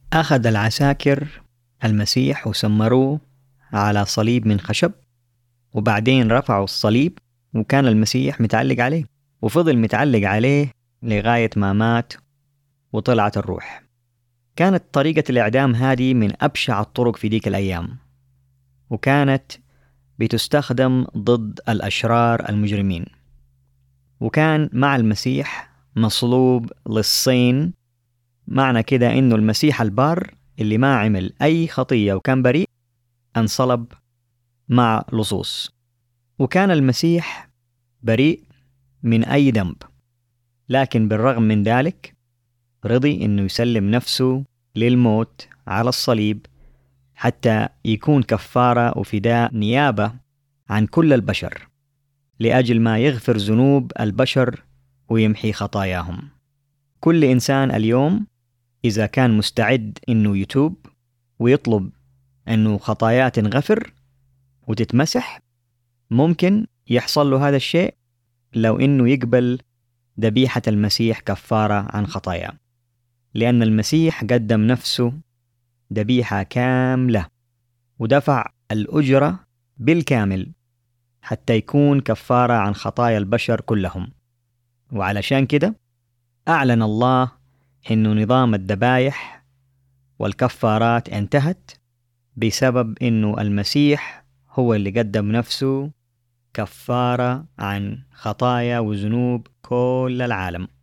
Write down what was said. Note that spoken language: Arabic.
أخذ العساكر المسيح وسمروه على صليب من خشب، وبعدين رفعوا الصليب وكان المسيح متعلق عليه، وفضل متعلق عليه لغاية ما مات وطلعت الروح. كانت طريقة الإعدام هذه من أبشع الطرق في ديك الأيام، وكانت بتستخدم ضد الأشرار المجرمين. وكان مع المسيح مصلوب للصين، معنى كده إنه المسيح البار اللي ما عمل أي خطية وكان بريء انصلب مع لصوص. وكان المسيح بريء من أي ذنب، لكن بالرغم من ذلك رضي إنه يسلم نفسه للموت على الصليب حتى يكون كفارة وفداء نيابة عن كل البشر، لأجل ما يغفر ذنوب البشر ويمحي خطاياهم. كل إنسان اليوم إذا كان مستعد إنه يتوب ويطلب إنه خطاياه تنغفر وتتمسح، ممكن يحصل له هذا الشيء لو إنه يقبل ذبيحة المسيح كفارة عن خطاياه، لأن المسيح قدم نفسه ذبيحة كاملة ودفع الأجرة بالكامل حتى يكون كفارة عن خطايا البشر كلهم. وعلشان كده أعلن الله إنه نظام الذبايح والكفارات انتهت بسبب إنه المسيح هو اللي قدم نفسه كفارة عن خطايا وذنوب كل العالم.